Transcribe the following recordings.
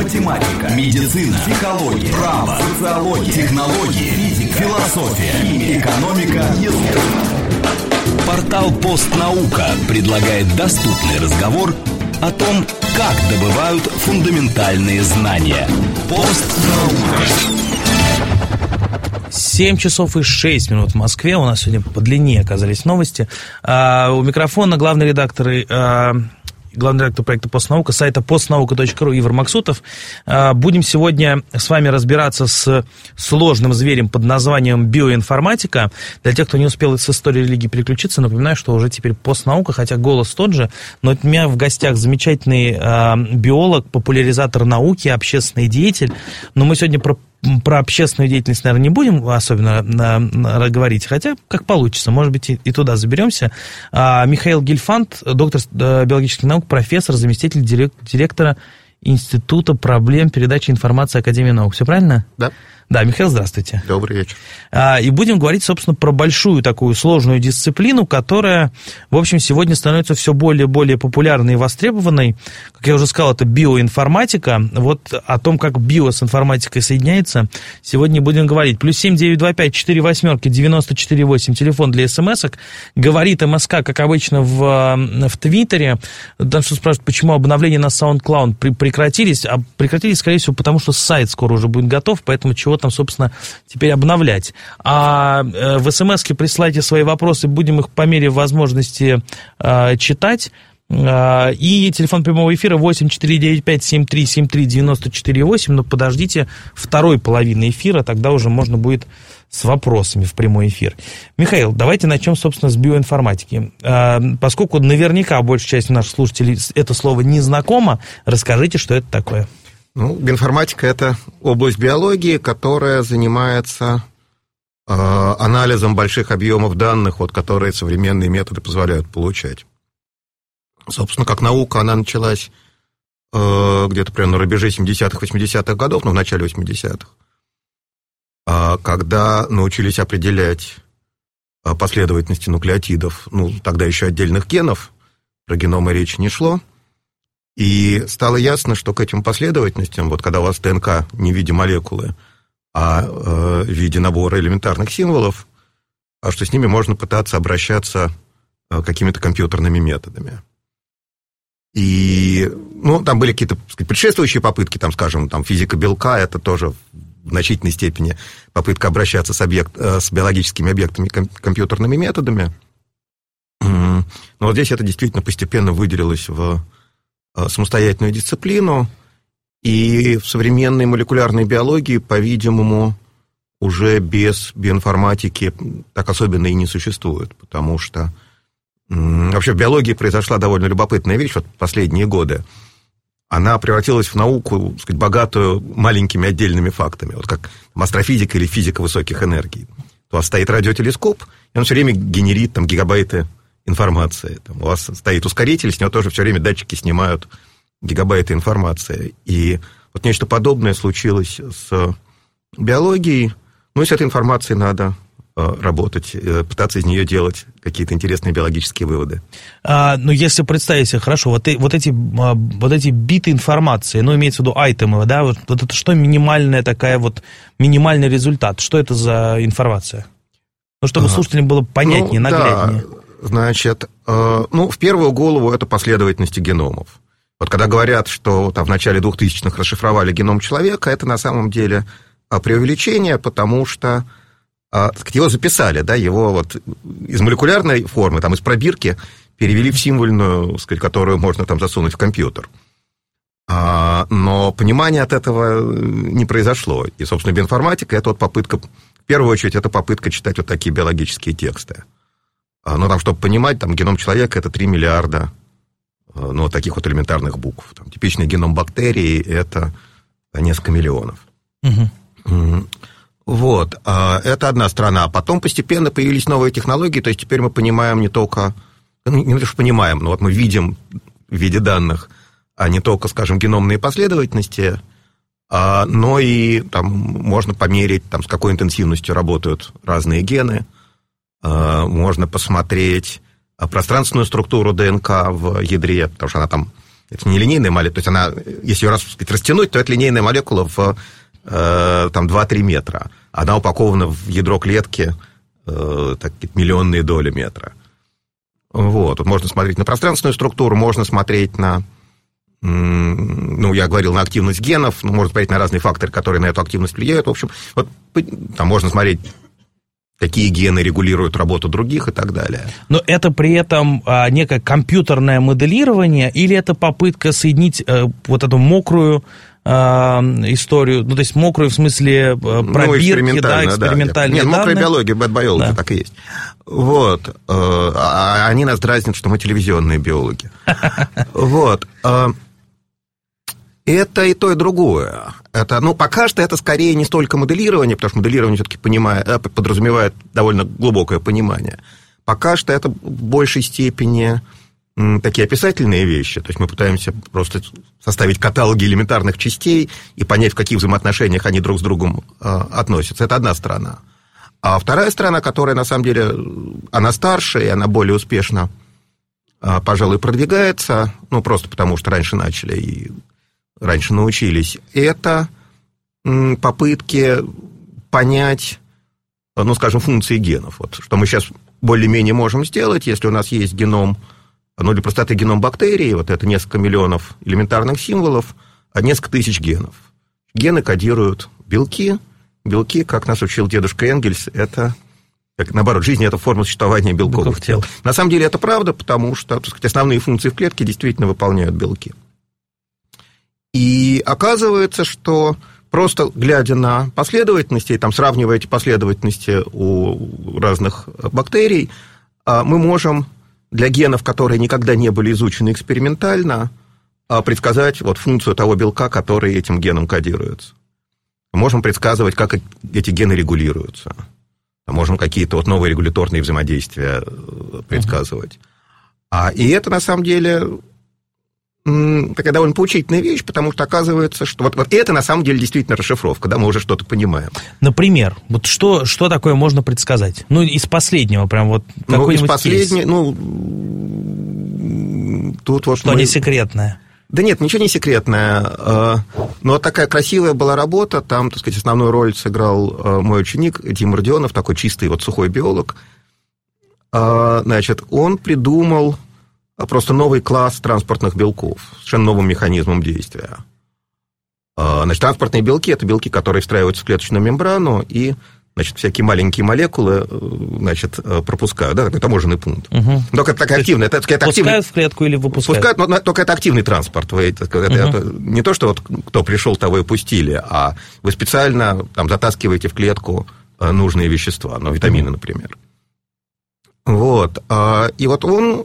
математика, медицина, психология, право, социология, технологии, физика, философия, химия, экономика, язык. Портал «Постнаука» предлагает доступный разговор о том, как добывают фундаментальные знания. Постнаука. 7 часов и 6 минут в Москве. У нас сегодня по длине оказались новости. У микрофона главный редактор проекта «Постнаука», сайта postnauka.ru Ивар Максутов. Будем сегодня с вами разбираться с сложным зверем под названием биоинформатика. Для тех, кто не успел с истории религии переключиться, напоминаю, что уже теперь «Постнаука», хотя голос тот же, но у меня в гостях замечательный биолог, популяризатор науки, общественный деятель. Но мы сегодня про общественную деятельность, наверное, не будем особенно говорить, хотя как получится, может быть, и туда заберемся. Михаил Гельфанд, доктор биологических наук, профессор, заместитель директора Института проблем передачи информации Академии наук. Все правильно? Да. Да, Михаил, здравствуйте. Добрый вечер. И будем говорить, собственно, про большую такую сложную дисциплину, которая, в общем, сегодня становится все более и более популярной и востребованной. Как я уже сказал, это биоинформатика. Вот о том, как био с информатикой соединяется, сегодня будем говорить. +7 925 48 94 8, телефон для смс-ок. Говорит МСК, как обычно, в Твиттере. Там что спрашивают, почему обновления на SoundCloud прекратились. А прекратились, скорее всего, потому что сайт скоро уже будет готов, поэтому чего там, собственно, теперь обновлять. А в смс-ке присылайте свои вопросы, будем их по мере возможности читать. И телефон прямого эфира 8495-7373-94-8, но подождите второй половины эфира, тогда уже можно будет с вопросами в прямой эфир. Михаил, давайте начнем, собственно, с биоинформатики. Поскольку наверняка большая часть наших слушателей это слово не знакомо, расскажите, что это такое. Биоинформатика – это область биологии, которая занимается анализом больших объемов данных, которые современные методы позволяют получать. Собственно, как наука, она началась где-то примерно на рубеже 70-х, 80-х годов, в начале 80-х, когда научились определять последовательности нуклеотидов, тогда еще отдельных генов, про геномы речи не шло. И стало ясно, что к этим последовательностям, когда у вас ДНК не в виде молекулы, а в виде набора элементарных символов, что с ними можно пытаться обращаться какими-то компьютерными методами. И, там были какие-то предшествующие попытки, физика белка, это тоже в значительной степени попытка обращаться с биологическими объектами компьютерными методами. Но вот здесь это действительно постепенно выделилось в самостоятельную дисциплину, и в современной молекулярной биологии, по-видимому, уже без биоинформатики так особенно и не существует, потому что вообще в биологии произошла довольно любопытная вещь в последние годы. Она превратилась в науку, богатую маленькими отдельными фактами, как астрофизика или физика высоких энергий. У вас стоит радиотелескоп, и он все время генерит гигабайты информации. У вас стоит ускоритель, с него тоже все время датчики снимают гигабайты информации. И вот нечто подобное случилось с биологией. И с этой информацией надо работать, пытаться из нее делать какие-то интересные биологические выводы. Если представить себе, хорошо, вот эти биты информации, имеется в виду айтемы, да, вот это что минимальная такая минимальный результат? Что это за информация? Чтобы слушателям было понятнее, нагляднее. Да. Значит, в первую голову это последовательности геномов. Когда говорят, что в начале 2000-х расшифровали геном человека, это на самом деле преувеличение, потому что его записали, его из молекулярной формы, из пробирки перевели в символьную, которую можно засунуть в компьютер. Но понимание от этого не произошло. И, собственно, биоинформатика – это попытка, в первую очередь, это попытка читать такие биологические тексты. Чтобы понимать, геном человека – это 3 миллиарда таких элементарных букв. Типичный геном бактерии – это несколько миллионов. Угу. Это одна сторона. А потом постепенно появились новые технологии, то есть теперь мы понимаем не только, не то, что понимаем, но мы видим в виде данных, а не только, геномные последовательности, но и можно померить, с какой интенсивностью работают разные гены, можно посмотреть пространственную структуру ДНК в ядре, потому что она Это не линейная молекула, то есть она, если ее растянуть, то это линейная молекула в там, 2-3 метра. Она упакована в ядро клетки миллионные доли метра. Вот. Тут можно смотреть на пространственную структуру, можно смотреть на, я говорил, на активность генов, можно смотреть на разные факторы, которые на эту активность влияют. В общем, вот, там можно смотреть, какие гены регулируют работу других и так далее. Но это при этом некое компьютерное моделирование или это попытка соединить вот эту мокрую историю, то есть мокрую в смысле пробирки, экспериментальные данные? Мокрая биология, bad biology, так и есть. Вот. Они нас дразнят, что мы телевизионные биологи. Вот. Это и то, и другое. Это, пока что это скорее не столько моделирование, потому что моделирование все-таки подразумевает довольно глубокое понимание. Пока что это в большей степени такие описательные вещи. То есть мы пытаемся просто составить каталоги элементарных частей и понять, в каких взаимоотношениях они друг с другом относятся. Это одна сторона. А вторая сторона, которая, на самом деле, она старше, и она более успешно, пожалуй, продвигается, просто потому что раньше начали и раньше научились, это попытки понять, скажем, функции генов. Вот, что мы сейчас более-менее можем сделать, если у нас есть геном, для простоты геном бактерий, вот это несколько миллионов элементарных символов, несколько тысяч генов. Гены кодируют белки. Белки, как нас учил дедушка Энгельс, это, наоборот, жизнь – это форма существования белковых тел. На самом деле это правда, потому что, основные функции в клетке действительно выполняют белки. И оказывается, что просто глядя на последовательности, и сравнивая эти последовательности у разных бактерий, мы можем для генов, которые никогда не были изучены экспериментально, предсказать функцию того белка, который этим геном кодируется. Можем предсказывать, как эти гены регулируются. Можем какие-то новые регуляторные взаимодействия предсказывать. И это, на самом деле, такая довольно поучительная вещь, потому что оказывается, что вот это на самом деле действительно расшифровка, мы уже что-то понимаем. Например, вот что такое можно предсказать? Из последнего, прям вот какой-нибудь из последнего, тут вот что не секретное? Да нет, ничего не секретное. Но такая красивая была работа, там, основную роль сыграл мой ученик Дима Родионов, такой чистый сухой биолог. Он придумал просто новый класс транспортных белков, совершенно новым механизмом действия. Транспортные белки – это белки, которые встраиваются в клеточную мембрану, и, всякие маленькие молекулы, пропускают, это таможенный пункт. Угу. Только это такая активная. Пускают в клетку или выпускают? Пускают, но только это активный транспорт. Это не то, что кто пришел, того и пустили, а вы специально затаскиваете в клетку нужные вещества, витамины, например. Вот. И он,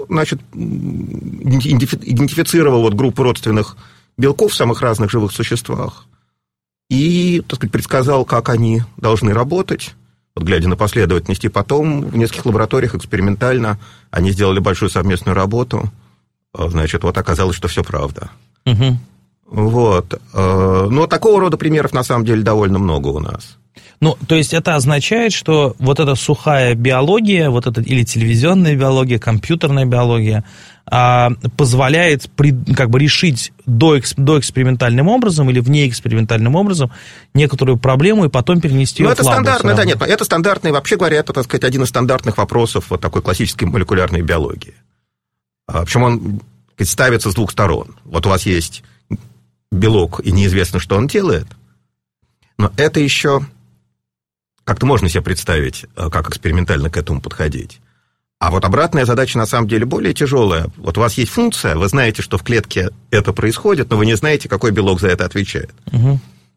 идентифицировал группу родственных белков в самых разных живых существах и, предсказал, как они должны работать, глядя на последовательность. И потом в нескольких лабораториях экспериментально они сделали большую совместную работу. Оказалось, что все правда. Угу. Вот. Но такого рода примеров, на самом деле, довольно много у нас. То есть это означает, что вот эта сухая биология, или телевизионная биология, компьютерная биология позволяет решить доэкспериментальным образом или внеэкспериментальным образом некоторую проблему и потом перенести ее в лабу. Это стандартный, вообще говоря, это, один из стандартных вопросов такой классической молекулярной биологии. Причем он ставится с двух сторон. У вас есть белок, и неизвестно, что он делает, но это еще как-то можно себе представить, как экспериментально к этому подходить. А обратная задача на самом деле более тяжелая. У вас есть функция, вы знаете, что в клетке это происходит, но вы не знаете, какой белок за это отвечает. Угу.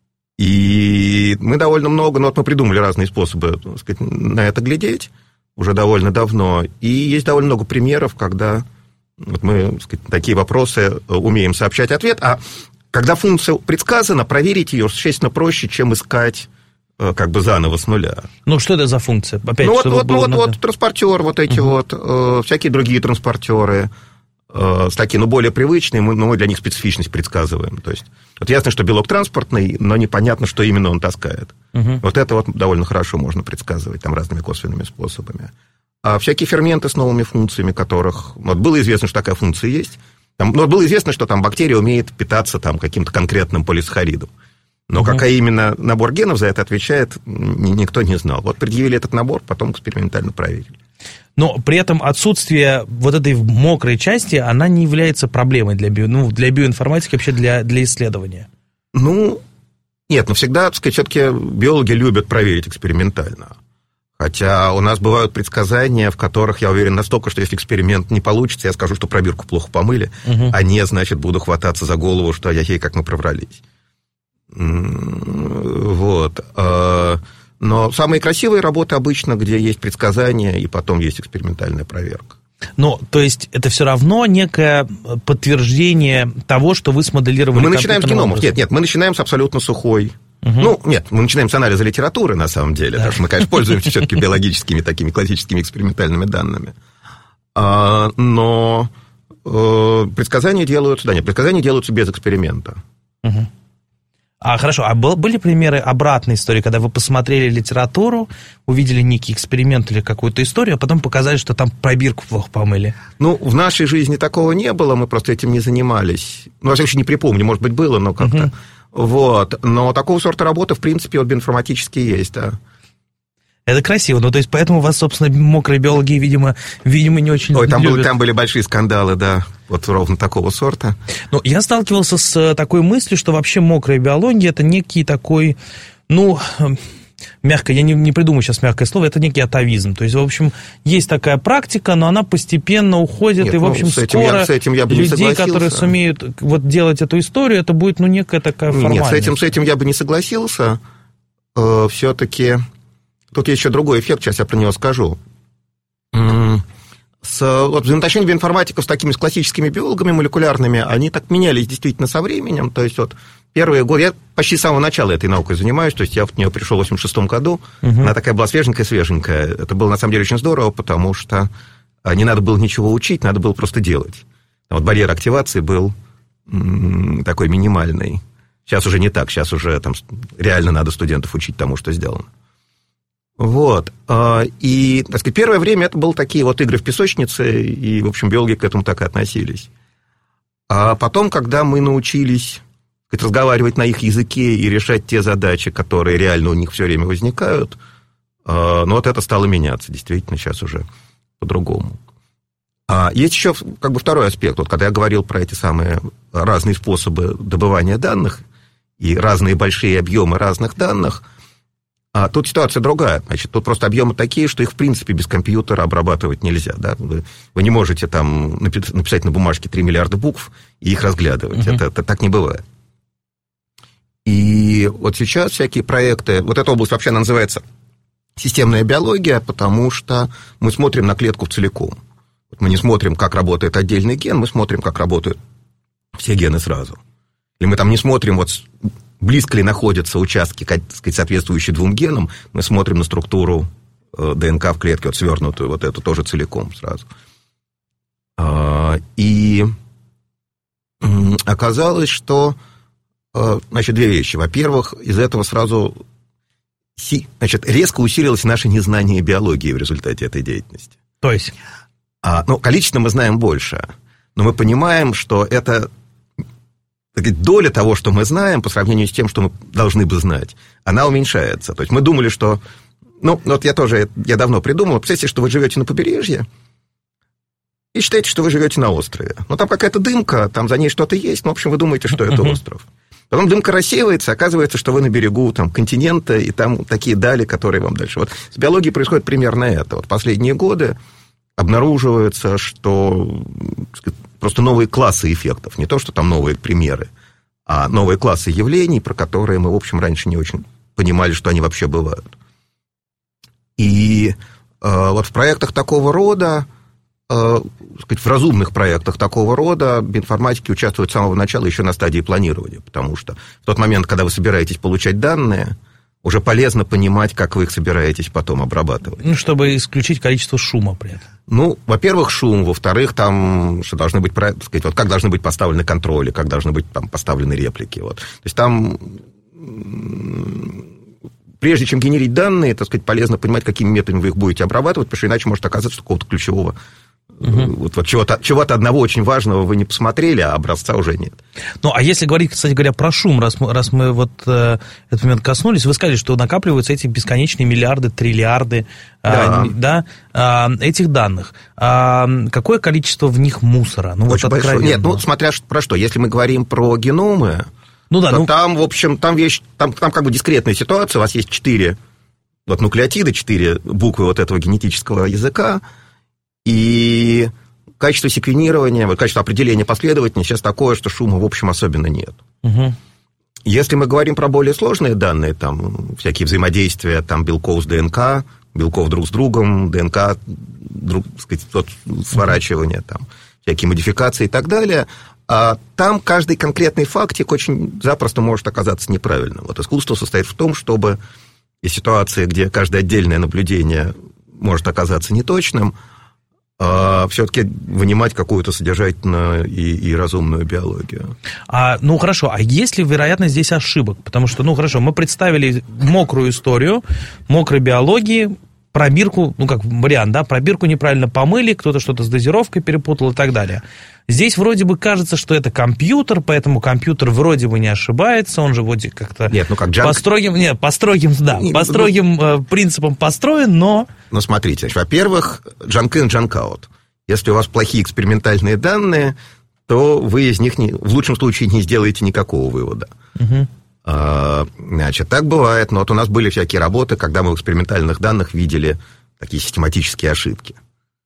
И мы довольно много, мы придумали разные способы, на это глядеть уже довольно давно. И есть довольно много примеров, когда мы такие вопросы умеем сообщать ответ, а когда функция предсказана, проверить ее существенно проще, чем искать заново с нуля. Что это за функция? Опять, транспортер, всякие другие транспортеры, такие, более привычные, но мы для них специфичность предсказываем. То есть, ясно, что белок транспортный, но непонятно, что именно он таскает. Это довольно хорошо можно предсказывать разными косвенными способами. А всякие ферменты с новыми функциями, которых было известно, что такая функция есть, Но было известно, что там бактерия умеет питаться там каким-то конкретным полисахаридом. Но какая именно набор генов за это отвечает, никто не знал. Вот предъявили этот набор, потом экспериментально проверили. Но при этом отсутствие вот этой мокрой части, она не является проблемой для биоинформатики, вообще для исследования. Нет, но всегда, так сказать, все-таки биологи любят проверить экспериментально. Хотя у нас бывают предсказания, в которых я уверен настолько, что если эксперимент не получится, я скажу, что пробирку плохо помыли, а не, значит, буду хвататься за голову, что ай-яй, как мы проврались. Вот. Но самые красивые работы обычно, где есть предсказания, и потом есть экспериментальная проверка. Ну, то есть, это все равно некое подтверждение того, что вы смоделировали. Мы начинаем с геномов. Нет, мы начинаем с абсолютно сухой. Нет, мы начинаем с анализа литературы, на самом деле, потому что мы, конечно, пользуемся все-таки биологическими такими классическими экспериментальными данными. Но предсказания делаются, предсказания делаются без эксперимента. Хорошо, были примеры обратной истории, когда вы посмотрели литературу, увидели некий эксперимент или какую-то историю, а потом показали, что там пробирку плохо помыли? В нашей жизни такого не было, мы просто этим не занимались. Я вообще не припомню, может быть, было, но как-то... Вот, но такого сорта работы, в принципе, биоинформатически есть, да. Это красиво, то есть поэтому вас, собственно, мокрые биологи, видимо, не очень любят. Там были большие скандалы, да, вот ровно такого сорта. Я сталкивался с такой мыслью, что вообще мокрая биология – это некий такой, мягко, я не придумаю сейчас мягкое слово, это некий атовизм. То есть, в общем, есть такая практика, но она постепенно уходит, и, в общем, скоро людей, которые сумеют вот делать эту историю, это будет, некая такая формальность. Нет, с этим я бы не согласился. Все-таки тут есть еще другой эффект, сейчас я про него скажу. Взаимоотношения биоинформатиков с такими классическими биологами молекулярными, они так менялись действительно со временем. То есть, первые годы, я почти с самого начала этой наукой занимаюсь, то есть я в нее пришел в 86 году, она такая была свеженькая. Это было, на самом деле, очень здорово, потому что не надо было ничего учить, надо было просто делать. Барьер активации был такой минимальный. Сейчас уже не так, сейчас уже реально надо студентов учить тому, что сделано. Вот. И, так сказать, первое время это были такие игры в песочнице, и, в общем, биологи к этому так и относились. А потом, когда мы научились разговаривать на их языке и решать те задачи, которые реально у них все время возникают, это стало меняться, действительно, сейчас уже по-другому. Есть еще второй аспект. Когда я говорил про эти самые разные способы добывания данных и разные большие объемы разных данных, тут ситуация другая. Тут просто объемы такие, что их, в принципе, без компьютера обрабатывать нельзя. Да? Вы не можете написать на бумажке 3 миллиарда букв и их разглядывать. Это так не бывает. И вот сейчас всякие проекты... эта область вообще она называется системная биология, потому что мы смотрим на клетку целиком. Мы не смотрим, как работает отдельный ген, мы смотрим, как работают все гены сразу. Или мы не смотрим... близко ли находятся участки, так сказать, соответствующие двум генам, мы смотрим на структуру ДНК в клетке, свернутую, эту тоже целиком сразу. И оказалось, что, две вещи. Во-первых, из этого сразу, резко усилилось наше незнание биологии в результате этой деятельности. То есть? Количественно мы знаем больше, но мы понимаем, что это... доля того, что мы знаем, по сравнению с тем, что мы должны бы знать, она уменьшается. То есть мы думали, что... я давно придумал. Представьте, что вы живете на побережье и считаете, что вы живете на острове. Там какая-то дымка, там за ней что-то есть, в общем, вы думаете, что это остров. Потом дымка рассеивается, оказывается, что вы на берегу континента, и там такие дали, которые вам дальше... С биологией происходит примерно это. Последние годы обнаруживается, что... просто новые классы эффектов, не то, что там новые примеры, а новые классы явлений, про которые мы, в общем, раньше не очень понимали, что они вообще бывают. И в проектах такого рода, в разумных проектах такого рода биоинформатики участвуют с самого начала еще на стадии планирования, потому что в тот момент, когда вы собираетесь получать данные, уже полезно понимать, как вы их собираетесь потом обрабатывать. Чтобы исключить количество шума при этом. Во-первых, шум, во-вторых, что должны быть, так сказать, как должны быть поставлены контроли, как должны быть поставлены реплики. То есть там, прежде чем генерить данные, так сказать, полезно понимать, какими методами вы их будете обрабатывать, потому что иначе может оказаться, что какого-то ключевого Вот чего-то одного очень важного вы не посмотрели, а образца уже нет. Ну, а если говорить, кстати говоря, про шум, раз мы вот этот момент коснулись, вы сказали, что накапливаются эти бесконечные миллиарды, триллиарды этих данных. Какое количество в них мусора? Ну, очень вот большое. Нет, ну, смотря про что. Если мы говорим про геномы, то там, в общем, там как бы дискретная ситуация. У вас есть 4 нуклеотиды, 4 буквы вот этого генетического языка, и качество секвенирования, качество определения последовательности сейчас такое, что шума, в общем, особенно нет. Угу. Если мы говорим про более сложные данные, там, всякие взаимодействия там, белков с ДНК, белков друг с другом, ДНК, сворачивание, там, всякие модификации и так далее, там каждый конкретный фактик очень запросто может оказаться неправильным. Вот искусство состоит в том, чтобы из ситуации, где каждое отдельное наблюдение может оказаться неточным, все-таки вынимать какую-то содержательную и разумную биологию. Ну, хорошо, а есть ли вероятность здесь ошибок? Потому что, ну, хорошо, мы представили мокрую историю, мокрой биологии, пробирку, ну, как вариант, да, пробирку неправильно помыли, кто-то что-то с дозировкой перепутал и так далее. Здесь вроде бы кажется, что это компьютер, поэтому компьютер вроде бы не ошибается, он же вроде как-то по строгим принципам построен, но... Ну, смотрите, значит, во-первых, junk in, junk out. Если у вас плохие экспериментальные данные, то вы из них в лучшем случае не сделаете никакого вывода. Угу. Значит, так бывает, но вот у нас были всякие работы, когда мы в экспериментальных данных видели такие систематические ошибки.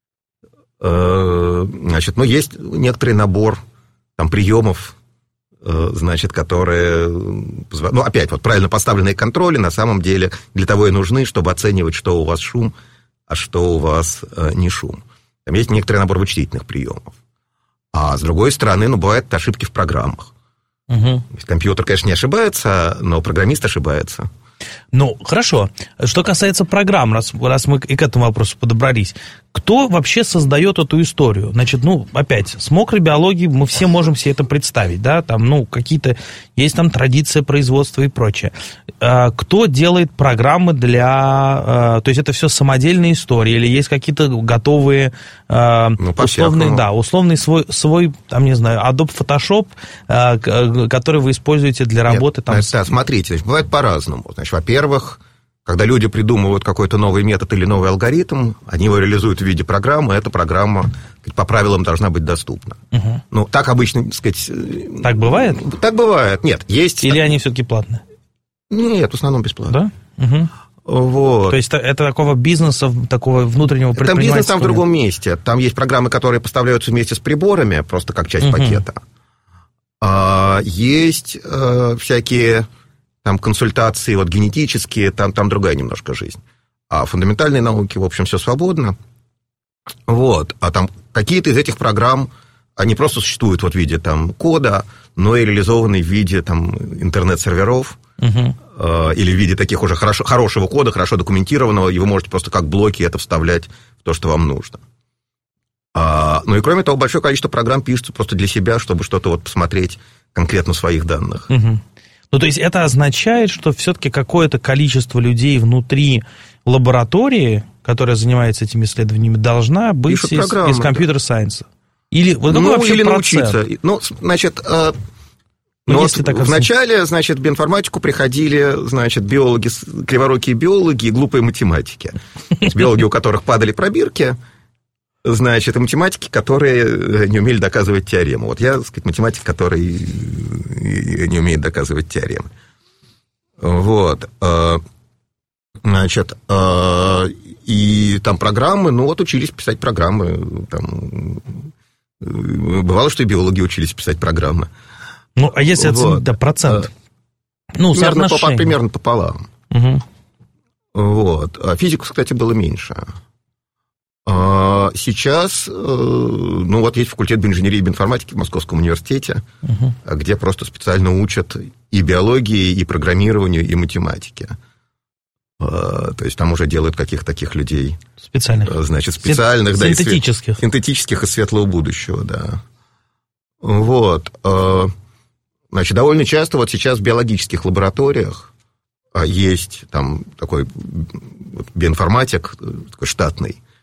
Значит, ну, есть некоторый набор там, приемов, значит, которые... Ну, опять, вот правильно поставленные контроли на самом деле для того и нужны, чтобы оценивать, что у вас шум, а что у вас не шум. Там есть некоторый набор вычислительных приемов. А с другой стороны, ну, бывают ошибки в программах. Угу. Компьютер, конечно, не ошибается, но программист ошибается. Ну, хорошо. Что касается программ, раз мы и к этому вопросу подобрались, кто вообще создает эту историю? Значит, ну, опять, с мокрой биологией мы все можем себе это представить, да, там, ну, какие-то, есть там традиция производства и прочее. Кто делает программы для, то есть это все самодельные истории, или есть какие-то готовые, условный свой, там, не знаю, Adobe Photoshop, который вы используете для работы? Там, да, смотрите, бывает по-разному. Значит, во-первых, когда люди придумывают какой-то новый метод или новый алгоритм, они его реализуют в виде программы, эта программа по правилам должна быть доступна. Угу. Ну, так обычно, так сказать... Так бывает? Так бывает, нет. Есть... Или они все-таки платные? Нет, в основном бесплатно. Да? Угу. Вот. То есть это такого бизнеса, такого внутреннего предпринимательства? Там бизнес там в другом месте. Там есть программы, которые поставляются вместе с приборами, просто как часть пакета. Есть всякие... Там консультации вот, генетические, там другая немножко жизнь. А фундаментальные науки, в общем, все свободно. Вот. А там какие-то из этих программ, они просто существуют вот в виде там, кода, но и реализованы в виде там, интернет-серверов, или в виде таких уже хорошего кода, хорошо документированного, и вы можете просто как блоки это вставлять в то, что вам нужно. Ну и кроме того, большое количество программ пишется просто для себя, чтобы что-то вот посмотреть конкретно в своих данных. Ну, то есть это означает, что все-таки какое-то количество людей внутри лаборатории, которая занимается этими исследованиями, должна быть из компьютер-сайенса? Или вот какой вообще или процент? Научиться. Ну, значит, вначале, значит, в биоинформатику приходили, значит, биологи, криворукие биологи и глупые математики. Биологи, у которых падали пробирки, значит, и математики, которые не умели доказывать теорему. Вот я, так сказать, математик, который не умеет доказывать теоремы. Вот. Значит, и там программы, ну вот учились писать программы. Там, бывало, что и биологи учились писать программы. Ну, а если оценить, да, процент? Ну, соотношение. Примерно пополам. Угу. Вот. А физику, кстати, было меньше. Сейчас, ну, вот есть факультет биоинженерии и биоинформатики в Московском университете, где просто специально учат и биологии, и программированию, и математике. То есть там уже делают каких-то таких людей. Специальных. Значит, специальных, да, синтетических. Синтетических из светлого будущего, да. Вот. Значит, довольно часто вот сейчас в биологических лабораториях есть там такой биоинформатик, такой штатный,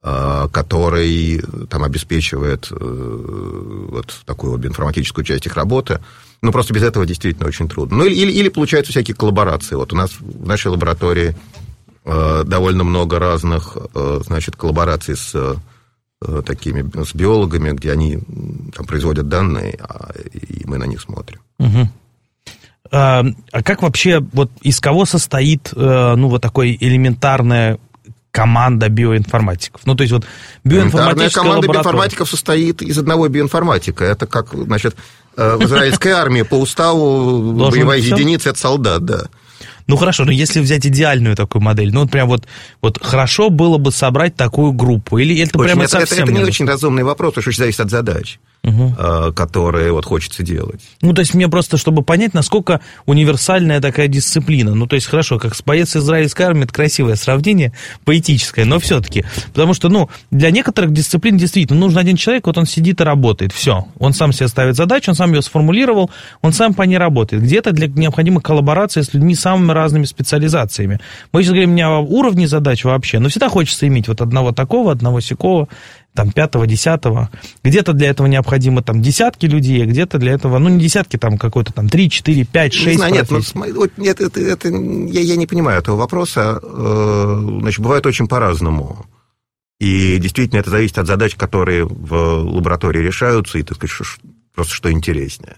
который там обеспечивает вот такую биоинформатическую часть их работы. Ну, просто без этого действительно очень трудно. Ну, или получаются всякие коллаборации. Вот у нас в нашей лаборатории довольно много разных, значит, коллабораций с биологами, где они там производят данные, и мы на них смотрим. Угу. А как вообще, вот из кого состоит, ну, вот такой элементарная команда биоинформатиков? Ну, то есть, вот биоинформатическая команда лаборатория. биоинформатиков состоит из одного биоинформатика. Это как, значит, в израильской армии по уставу боевая единица – это солдат, да. Ну, хорошо, но если взять идеальную такую модель, ну, вот прям вот хорошо было бы собрать такую группу, или это очень, прямо совсем... Это не очень разумный вопрос, потому что зависит от задач, которые вот хочется делать. Ну, то есть, мне просто, чтобы понять, насколько универсальная такая дисциплина. Ну, то есть, хорошо, как боец израильской армии, это красивое сравнение, поэтическое, но все-таки. Потому что, ну, для некоторых дисциплин действительно нужен один человек, вот он сидит и работает, все. Он сам себе ставит задачу, он сам ее сформулировал, он сам по ней работает. Где-то необходима коллаборация с людьми самыми разными специализациями. Мы сейчас говорим не о уровне задач вообще, но всегда хочется иметь вот одного такого, одного сякого, там, 5-го, 10-го. Где-то для этого необходимо там десятки людей, а где-то для этого, ну, не десятки, там, какой-то там 3, 4, 5, 6 профессий. Нет, я не понимаю этого вопроса. Значит, бывает очень по-разному. И действительно, это зависит от задач, которые в лаборатории решаются, и, так сказать, просто что интереснее.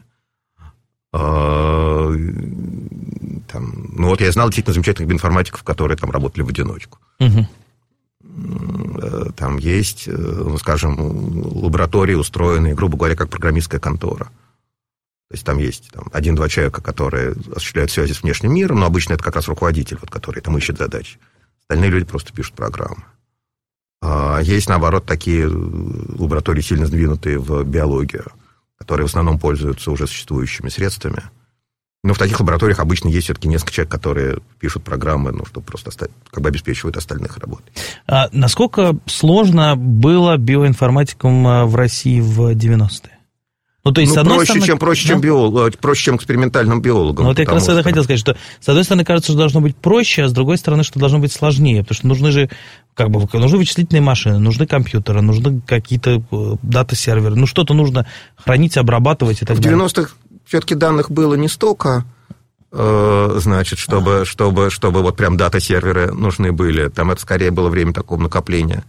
Там, ну, вот я знал действительно замечательных биоинформатиков, которые там работали в одиночку. Угу. Там есть, ну, скажем, лаборатории, устроенные, грубо говоря, как программистская контора. То есть там есть 1-2 человека, которые осуществляют связи с внешним миром, но обычно это как раз руководитель, вот, который там ищет задачи. Остальные люди просто пишут программы. Есть, наоборот, такие лаборатории, сильно сдвинутые в биологию, которые в основном пользуются уже существующими средствами. Но в таких лабораториях обычно есть все-таки несколько человек, которые пишут программы, ну, чтобы просто как бы обеспечивают остальных работой. А насколько сложно было биоинформатикам в России в 90-е? Ну, то есть, проще, чем экспериментальным биологам. Ну, вот я как раз это хотел сказать, что с одной стороны кажется, что должно быть проще, а с другой стороны, что должно быть сложнее, потому что нужны же нужны вычислительные машины, нужны компьютеры, нужны какие-то дата-серверы, ну, что-то нужно хранить, обрабатывать и так далее. В 90-х все-таки данных было не столько, значит, чтобы вот прям дата-серверы нужны были. Там это скорее было время такого накопления.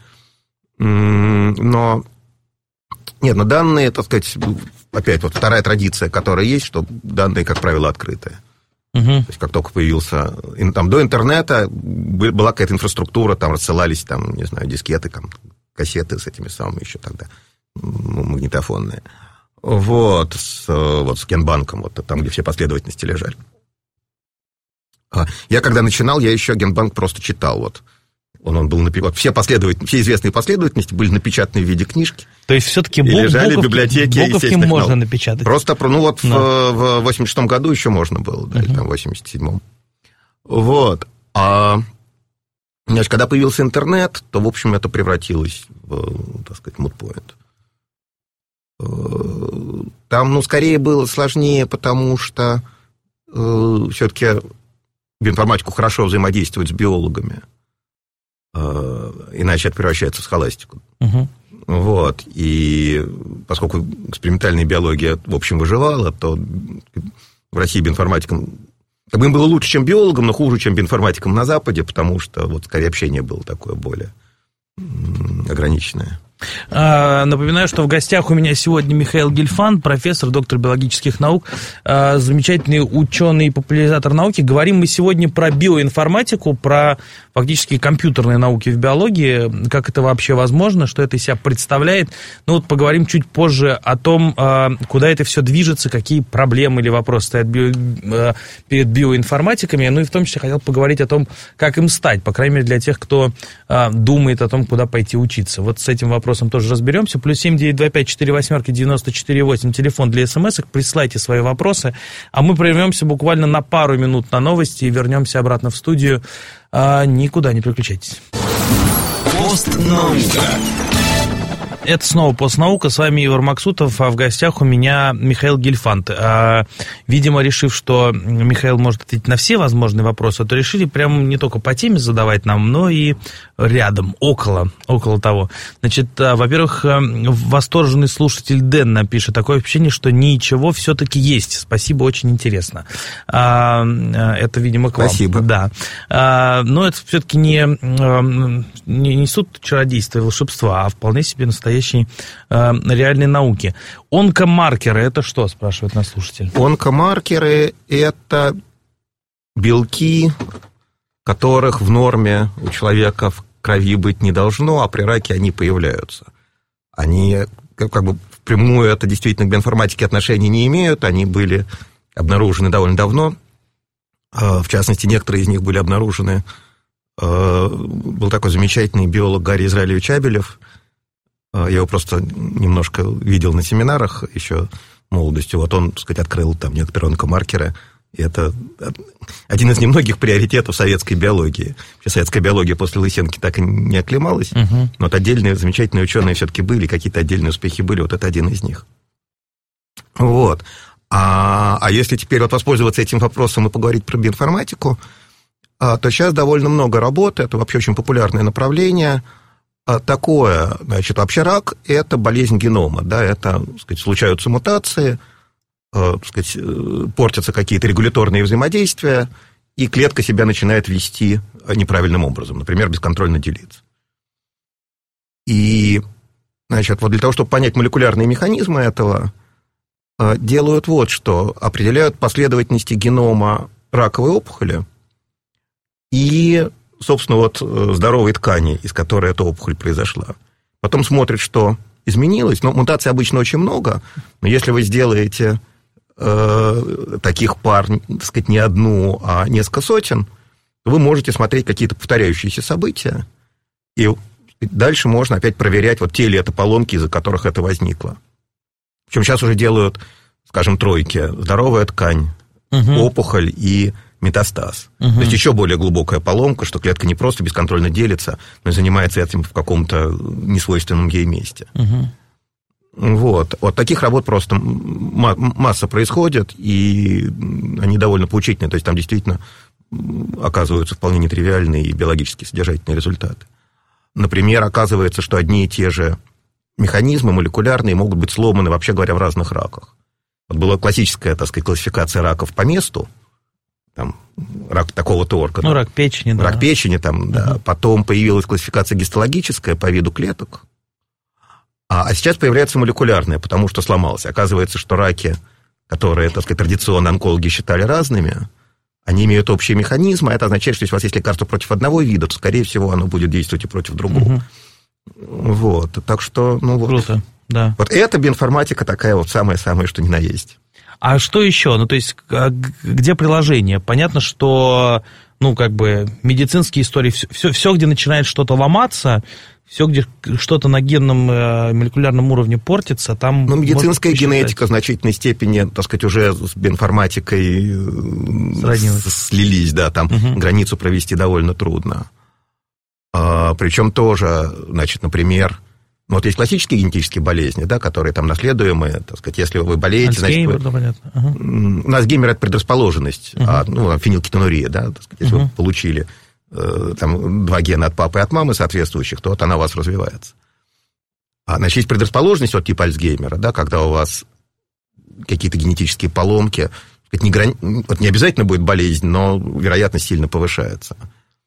Но данные, так сказать, опять вот вторая традиция, которая есть, что данные, как правило, открытые. Угу. То есть, как только появился... Там, до интернета была какая-то инфраструктура, там рассылались, там, не знаю, дискеты, там, кассеты с этими самыми еще тогда, магнитофонные. Вот с генбанком, вот там, где все последовательности лежали. Я когда начинал, я еще генбанк просто читал, вот. Он был все известные последовательности были напечатаны в виде книжки. То есть, все-таки лежали в библиотеке. Буковки можно напечатать. Просто, ну вот в 86-м году еще можно было, да, или там в 87-м. Вот. Значит, когда появился интернет, то, в общем, это превратилось в, так сказать, мудпоинт. Там, ну, скорее было сложнее, потому что все-таки биоинформатику хорошо взаимодействовать с биологами. Иначе это превращается в схоластику. Угу. Вот. И поскольку экспериментальная биология, в общем, выживала, то в России биоинформатикам им было лучше, чем биологам, но хуже, чем биоинформатикам на Западе, потому что вот скорее общение было такое более ограниченное. Напоминаю, что в гостях у меня сегодня Михаил Гельфанд, профессор, доктор биологических наук, замечательный ученый и популяризатор науки. Говорим мы сегодня про биоинформатику, про фактически компьютерные науки в биологии, как это вообще возможно, что это из себя представляет. Ну вот поговорим чуть позже о том, куда это все движется, какие проблемы или вопросы стоят перед биоинформатиками. Ну и в том числе хотел поговорить о том, как им стать, по крайней мере для тех, кто думает о том, куда пойти учиться. Вот с этим вопросом тоже разберемся. +7 925 48 94 8, телефон для смс-ок. Присылайте свои вопросы. А мы прервемся буквально на пару минут на новости и вернемся обратно в студию. Никуда не переключайтесь. Постнаука. Это снова «Постнаука». С вами Егор Максутов, а в гостях у меня Михаил Гельфанд. Видимо, решив, что Михаил может ответить на все возможные вопросы, то решили прямо не только по теме задавать нам, но и рядом, около того. Значит, во-первых, восторженный слушатель Дэн напишет: такое ощущение, что ничего все-таки есть. Спасибо, очень интересно. Это, видимо, к вам. Спасибо. Да. Но это все-таки не суд чародейства и волшебства, а вполне себе настоящие реальные науки. Онкомаркеры — это что, спрашивает наш слушатель? Онкомаркеры – это белки, которых в норме у человека в крови быть не должно, а при раке они появляются. Они как бы впрямую это действительно к биоинформатике отношения не имеют, они были обнаружены довольно давно. В частности, некоторые из них были обнаружены. Был такой замечательный биолог Гарри Израилевич Абелев. Я его просто немножко видел на семинарах еще молодостью. Вот он, так сказать, открыл там некоторые онкомаркеры. И это один из немногих приоритетов советской биологии. Советская биология после Лысенки так и не оклемалась. Но вот отдельные замечательные ученые все-таки были, какие-то отдельные успехи были. Вот это один из них. Вот. А если теперь вот воспользоваться этим вопросом и поговорить про биоинформатику, то сейчас довольно много работы. Это вообще очень популярное направление. Такое, значит, вообще рак – это болезнь генома, да, это, так сказать, случаются мутации, так сказать, портятся какие-то регуляторные взаимодействия, и клетка себя начинает вести неправильным образом, например, бесконтрольно делиться. И, значит, вот для того, чтобы понять молекулярные механизмы этого, делают вот что: определяют последовательности генома раковой опухоли и, собственно, вот здоровой ткани, из которой эта опухоль произошла. Потом смотрят, что изменилось. Но мутаций обычно очень много, но если вы сделаете таких пар, так сказать, не одну, а несколько сотен, то вы можете смотреть какие-то повторяющиеся события, и дальше можно опять проверять, вот те ли это поломки, из-за которых это возникло. Причем сейчас уже делают, скажем, тройки: здоровая ткань, опухоль и метастаз. То есть еще более глубокая поломка, что клетка не просто бесконтрольно делится, но и занимается этим в каком-то несвойственном ей месте. Вот таких работ просто масса происходит, и они довольно поучительные. То есть там действительно оказываются вполне нетривиальные и биологически содержательные результаты. Например, оказывается, что одни и те же механизмы молекулярные могут быть сломаны, вообще говоря, в разных раках. Вот была классическая, так сказать, классификация раков по месту. Там, рак такого-то органа. Ну, рак печени, да. Рак печени, там, да. Потом появилась классификация гистологическая по виду клеток. А сейчас появляется молекулярная, потому что сломалась. Оказывается, что раки, которые, так сказать, традиционно онкологи считали разными, они имеют общие механизмы, а это означает, что если у вас есть лекарство против одного вида, то, скорее всего, оно будет действовать и против другого. Вот. Так что, ну вот. Круто, да. Вот это биоинформатика такая вот самая-самая, что ни на есть. А что еще? Ну, то есть, где приложение? Понятно, что, ну, как бы, медицинские истории, все, где начинает что-то ломаться, все, где что-то на генном молекулярном уровне портится, там... Ну, медицинская генетика в значительной степени, так сказать, уже с биоинформатикой слились, да, там границу провести довольно трудно. Причем тоже, значит, например... Вот есть классические генетические болезни, да, которые там наследуемые, так сказать, если вы болеете, Альцгеймер, значит... да, понятно. У нас Альцгеймер – это предрасположенность, фенилкетонурия, да, так сказать, если вы получили там 2 гена от папы и от мамы соответствующих, то вот она у вас развивается. Значит, есть предрасположенность вот типа Альцгеймера, да, когда у вас какие-то генетические поломки, вот не обязательно будет болезнь, но вероятность сильно повышается.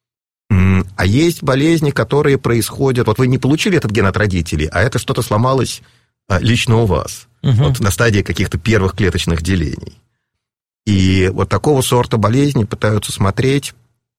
А есть болезни, которые происходят... Вот вы не получили этот ген от родителей, а это что-то сломалось лично у вас. Вот на стадии каких-то первых клеточных делений. И вот такого сорта болезни пытаются смотреть...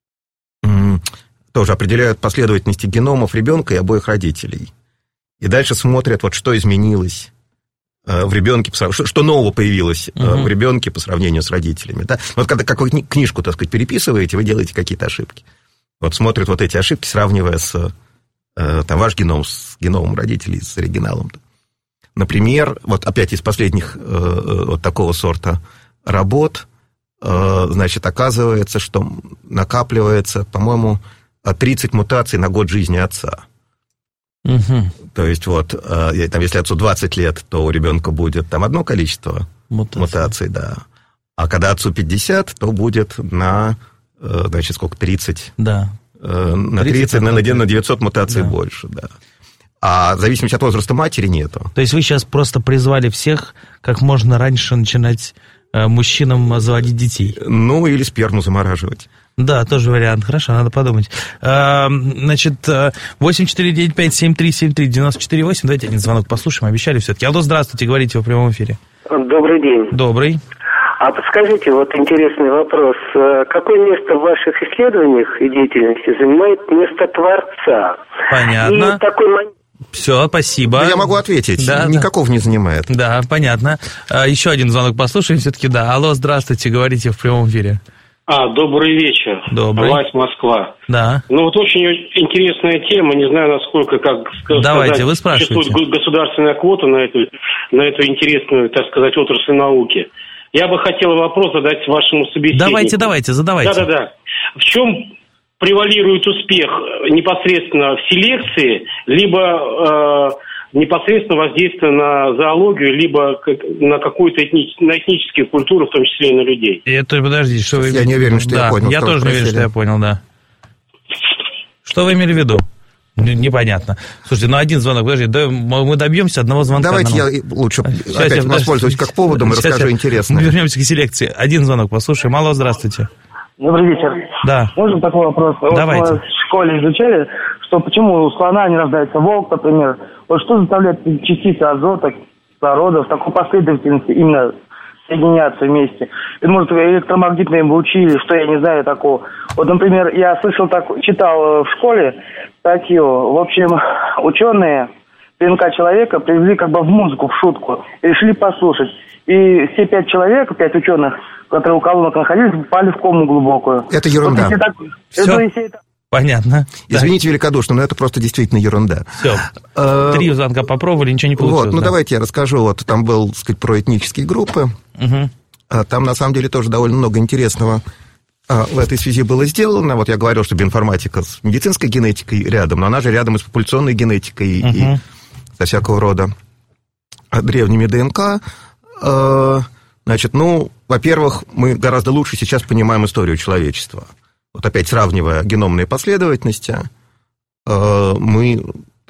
Тоже определяют последовательности геномов ребенка и обоих родителей. И дальше смотрят, вот что изменилось в ребенке, что нового появилось в ребенке по сравнению с родителями. Да? Вот когда какую-то книжку, так сказать, переписываете, вы делаете какие-то ошибки. Вот смотрят вот эти ошибки, сравнивая там, ваш геном с геномом родителей, с оригиналом. Например, вот опять из последних вот такого сорта работ, значит, оказывается, что накапливается, по-моему, 30 мутаций на год жизни отца. То То есть вот, там, если отцу 20 лет, то у ребенка будет там одно количество мутаций, да. А когда отцу 50, то будет на, значит, сколько, 30? Да. На 30, на 900 мутаций больше, да. А в зависимости от возраста матери нету. То есть вы сейчас просто призвали всех как можно раньше начинать мужчинам заводить детей? Ну, или сперму замораживать. Да, тоже вариант. Хорошо, надо подумать. Значит, 8495-7373-94-8. Давайте один звонок послушаем, обещали все-таки. Алло, здравствуйте, говорите в прямом эфире. Добрый день. Добрый. А подскажите, вот интересный вопрос. Какое место в ваших исследованиях и деятельности занимает место Творца? Понятно. И такой Все, спасибо. Я могу ответить. Да, никакого не занимает. Да, понятно. Еще один звонок послушаем все-таки. Да, алло, здравствуйте, говорите в прямом эфире. Добрый вечер. Добрый. Власть Москва. Да. Ну, вот очень интересная тема. Не знаю, насколько, Давайте, вы спрашиваете. Существует государственная квота на эту интересную, так сказать, отрасль науки. Я бы хотел вопрос задать вашему собеседнику. Давайте, задавайте. Да. В чем превалирует успех непосредственно в селекции, либо непосредственно воздействие на зоологию, либо на какую-то этнические культуры, в том числе и на людей? Это, подождите, что вы... Я не уверен, что я понял. Я тоже не уверен, что я понял, да. Что вы имели в виду? Непонятно. Слушайте, один звонок, подождите, мы добьемся одного звонка. Давайте я лучше опять воспользуюсь как поводом и расскажу интересное. Мы вернемся к селекции. Один звонок послушаем. Алло, здравствуйте. Добрый вечер. Да. Можно такой вопрос? Давайте. Вот мы в школе изучали, что почему у слона не рождается волк, например. Вот что заставляет частицы азота, кислорода в такой последовательности именно соединяться вместе? И, может, электромагнитные лучи или что, я не знаю такого. Вот, например, я слышал, читал в школе статью. В общем, ученые ДНК человека привезли как бы в музыку, в шутку, и решили послушать. И все 5 человек, 5 ученых, которые у колонок находились, попали в кому глубокую. Это ерунда. Понятно. Извините великодушно, но это просто действительно ерунда. Все. 3 звонка попробовали, ничего не получилось. Вот, давайте я расскажу. Вот там был, так сказать, про этнические группы. Угу. Там, на самом деле, тоже довольно много интересного в этой связи было сделано. Вот я говорил, что биоинформатика с медицинской генетикой рядом, но она же рядом и с популяционной генетикой и со всякого рода древними ДНК. Значит, во-первых, мы гораздо лучше сейчас понимаем историю человечества. Вот опять сравнивая геномные последовательности, мы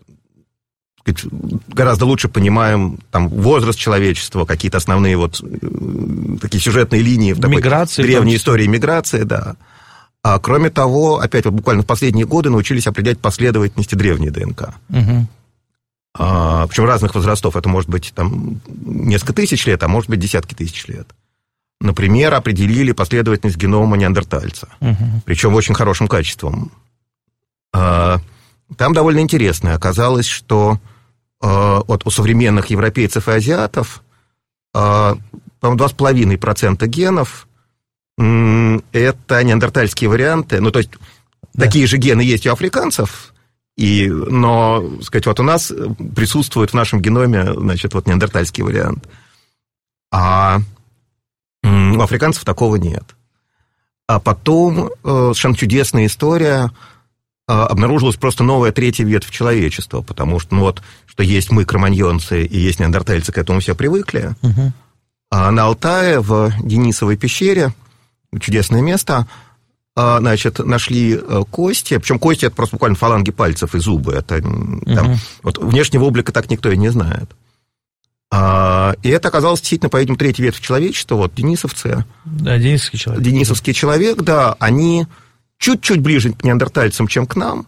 гораздо лучше понимаем там возраст человечества, какие-то основные вот такие сюжетные линии в такой древней истории миграции, да. А кроме того, опять вот буквально в последние годы научились определять последовательности древней ДНК. Причем разных возрастов. Это может быть там несколько тысяч лет, а может быть десятки тысяч лет. Например, определили последовательность генома неандертальца. Причем очень хорошим качеством. Там довольно интересно. Оказалось, что вот у современных европейцев и азиатов, по-моему, 2,5% генов это неандертальские варианты. Ну, то есть, такие же гены есть у африканцев, но, так сказать, вот у нас присутствует в нашем геноме, значит, вот неандертальский вариант. А у африканцев такого нет. А потом совершенно чудесная история. Обнаружилась просто новая третья ветвь человечества, потому что, что есть мы, кроманьонцы, и есть неандертальцы, к этому все привыкли. А на Алтае, в Денисовой пещере, чудесное место, значит, нашли кости, причем кости – это просто буквально фаланги пальцев и зубы. Это, там, вот, внешнего облика так никто и не знает. И это оказалось действительно, по-видимому, третья ветвь человечества, вот, денисовцы. Да, денисовский человек. Денисовский человек, да, они чуть-чуть ближе к неандертальцам, чем к нам,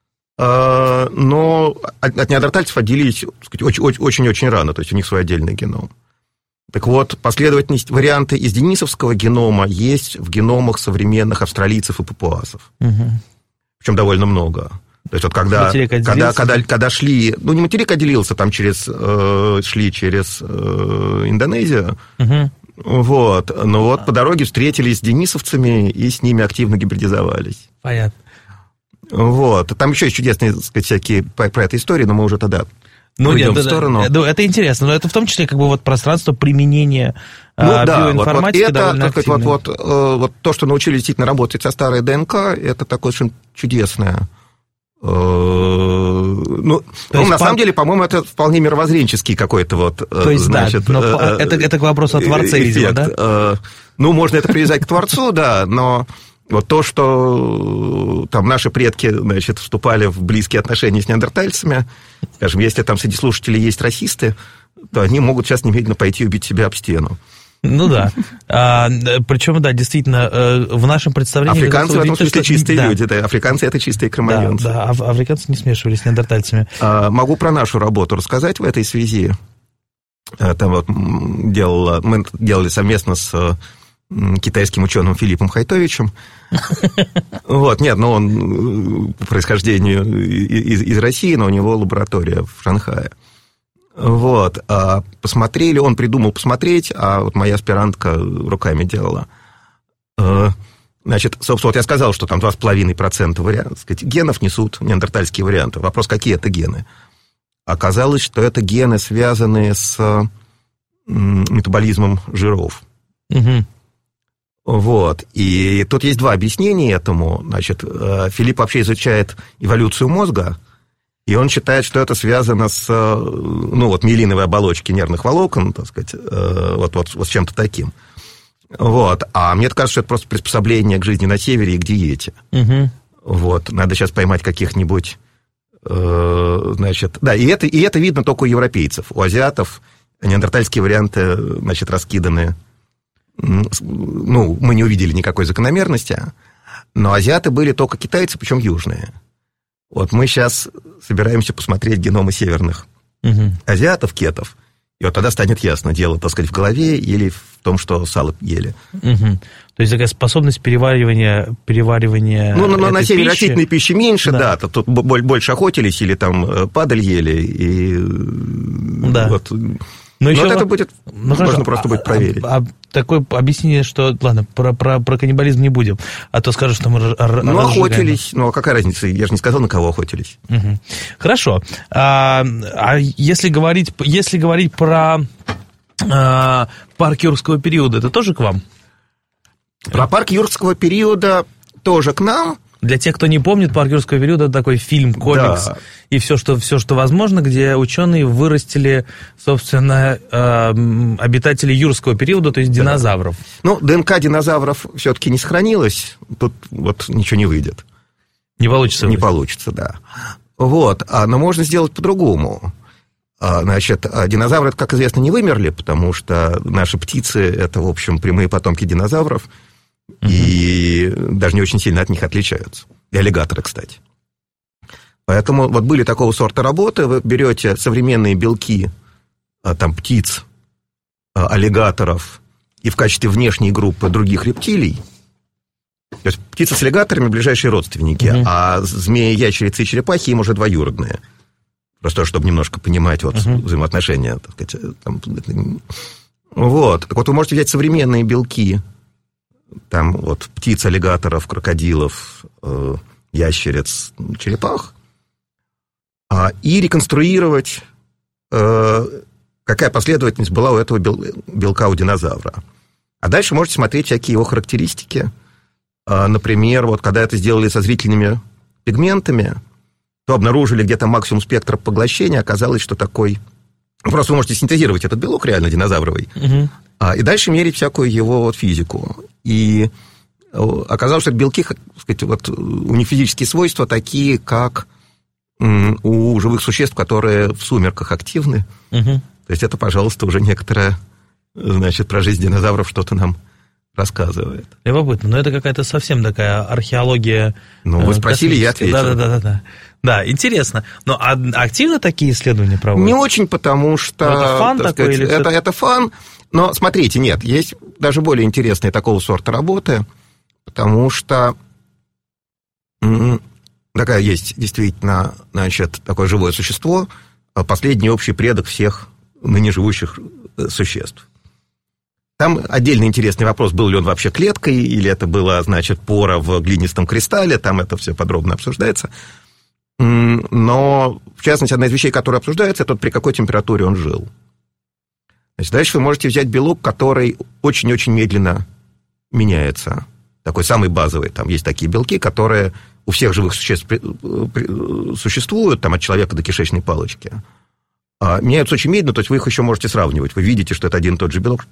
но от неандертальцев отделились, так сказать, очень-очень рано, то есть у них свой отдельный геном. Так вот, последовательность, варианты из денисовского генома есть в геномах современных австралийцев и папуасов. Причем довольно много. То есть вот когда шли, не материк отделился, там шли через Индонезию, вот, но вот по дороге встретились с денисовцами и с ними активно гибридизовались. Понятно. Вот, там еще есть чудесные, так сказать, всякие про эту историю, но мы уже тогда уйдем в сторону. Это интересно, но это в том числе как бы вот пространство применения биоинформатики довольно активное. Вот то, что научились действительно работать со старой ДНК, это такое совершенно чудесное на самом деле, по-моему, это вполне мировоззренческий какой-то вот... То есть, значит, да, но это к вопросу о Творце, видимо, да? Можно это привязать к Творцу, да, но вот то, что там наши предки, значит, вступали в близкие отношения с неандертальцами, скажем, если там среди слушателей есть расисты, то они могут сейчас немедленно пойти и убить себя об стену. Ну да. Причем, да, действительно, в нашем представлении... Африканцы в этом смысле чистые люди. Да. Африканцы – это чистые кроманьонцы. Да, африканцы не смешивались с неандертальцами. Могу про нашу работу рассказать в этой связи. Там вот мы делали совместно с китайским ученым Филиппом Хайтовичем. Вот, нет, он по происхождению из России, но у него лаборатория в Шанхае. Вот, посмотрели, он придумал посмотреть, а вот моя аспирантка руками делала. Значит, собственно, вот я сказал, что там 2,5% генов несут неандертальские варианты. Вопрос, какие это гены? Оказалось, что это гены, связанные с метаболизмом жиров. Угу. Вот, и тут есть два объяснения этому. Значит, Филипп вообще изучает эволюцию мозга, и он считает, что это связано с, миелиновой оболочки нервных волокон, так сказать, вот с чем-то таким. Вот. А мне кажется, что это просто приспособление к жизни на севере и к диете. Угу. Вот. Надо сейчас поймать каких-нибудь, значит... Да, и это видно только у европейцев. У азиатов неандертальские варианты, значит, раскиданы. Мы не увидели никакой закономерности, но азиаты были только китайцы, причем южные. Вот мы сейчас собираемся посмотреть геномы северных азиатов, кетов, и вот тогда станет ясно, дело, так сказать, в голове или в том, что сало ели. Угу. То есть такая способность переваривания на севере пищи. Растительной пищи меньше, да, тут больше охотились или там падаль ели, и да. Вот... Но вот это будет, можно просто будет проверить. Такое объяснение, что, ладно, про каннибализм не будем, а то скажут, что мы разжигаем. Охотились, а какая разница, я же не сказал, на кого охотились. Угу. Хорошо, если говорить про парк юрского периода, это тоже к вам? Про парк юрского периода тоже к нам. Для тех, кто не помнит, парк юрского периода – это такой фильм, комикс, да. И все, что возможно, где ученые вырастили, собственно, обитателей юрского периода, то есть динозавров. Да. ДНК динозавров все-таки не сохранилось, тут вот ничего не выйдет. Не получится. Не получится, да. Вот, но можно сделать по-другому. Значит, динозавры, как известно, не вымерли, потому что наши птицы – это, в общем, прямые потомки динозавров, и даже не очень сильно от них отличаются. И аллигаторы, кстати. Поэтому вот были такого сорта работы. Вы берете современные белки там, птиц, аллигаторов и в качестве внешней группы других рептилий. То есть птицы с аллигаторами – ближайшие родственники, а змеи, ящерицы и черепахи им уже двоюродные. Просто чтобы немножко понимать вот, взаимоотношения. Так сказать, там, вот. Так вот, вы можете взять современные белки там вот птиц, аллигаторов, крокодилов, ящериц, черепах, и реконструировать, какая последовательность была у этого белка у динозавра. А дальше можете смотреть всякие его характеристики. Например, вот когда это сделали со зрительными пигментами, то обнаружили где-то максимум спектра поглощения, оказалось, что такой... Просто вы можете синтезировать этот белок реально динозавровый, и дальше мерить всякую его вот физику. И оказалось, что белки, так сказать, вот, у них физические свойства такие, как у живых существ, которые в сумерках активны. То есть это, пожалуйста, уже некоторое, значит, про жизнь динозавров что-то нам рассказывает. Любопытно, но это какая-то совсем такая археология. Вы спросили, я ответил. Да, интересно. Но активно такие исследования проводят? Не очень, потому что... Это фан такой? Сказать, это фан. Но смотрите, нет, есть даже более интересные такого сорта работы, потому что такая есть действительно, значит, такое живое существо, последний общий предок всех ныне живущих существ. Там отдельно интересный вопрос, был ли он вообще клеткой, или это была, значит, пора в глинистом кристалле, там это все подробно обсуждается. Но, в частности, одна из вещей, которая обсуждается, это при какой температуре он жил. Значит, дальше вы можете взять белок, который очень-очень медленно меняется. Такой самый базовый. Там есть такие белки, которые у всех живых существ существуют, там, от человека до кишечной палочки, меняются очень медленно, то есть вы их еще можете сравнивать. Вы видите, что это один и тот же белок.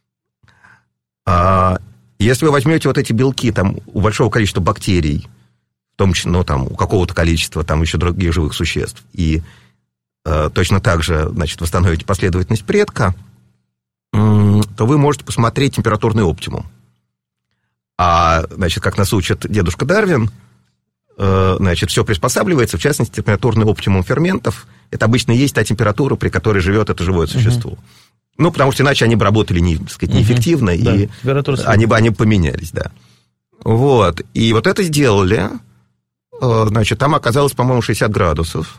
Если вы возьмете вот эти белки там, у большого количества бактерий, в том числе, ну, там, у какого-то количества там еще других живых существ, и точно так же, значит, восстановите последовательность предка, то вы можете посмотреть температурный оптимум. Значит, как нас учит дедушка Дарвин, значит, все приспосабливается, в частности, температурный оптимум ферментов. Это обычно и есть та температура, при которой живет это живое существо. Ну, потому что иначе они бы работали так сказать, неэффективно, и они бы поменялись, да. Вот. И вот это сделали. Значит, там оказалось, по-моему, 60 градусов.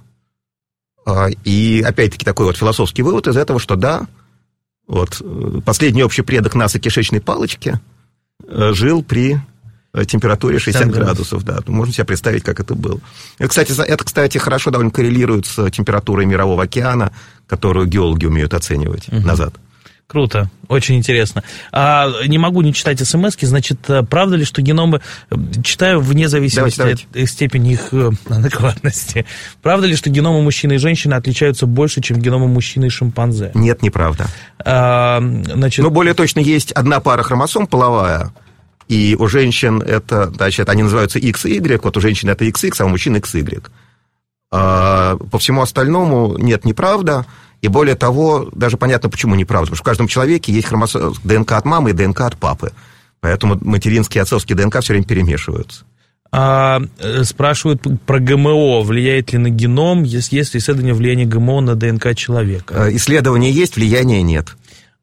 И, опять-таки, такой вот философский вывод из этого, что да, вот, последний общий предок нас и кишечной палочки жил при температуре 60 градусов, да. Можно себе представить, как это было. Это, кстати, хорошо довольно коррелирует с температурой Мирового океана, которую геологи умеют оценивать назад. Круто, очень интересно. Не могу не читать смс-ки, значит, правда ли, что геномы... Читаю вне зависимости от степени их адекватности. Правда ли, что геномы мужчины и женщины отличаются больше, чем геномы мужчины и шимпанзе? Нет, неправда. Значит... Но более точно, есть одна пара хромосом половая, и у женщин это, значит, они называются X и Y, вот у женщин это XX, а у мужчин XY. По всему остальному нет, неправда. И более того, даже понятно, почему неправда. Потому что в каждом человеке есть ДНК от мамы и ДНК от папы. Поэтому материнские и отцовские ДНК все время перемешиваются. Спрашивают про ГМО. Влияет ли на геном, если есть исследование влияния ГМО на ДНК человека? Исследование есть, влияния нет.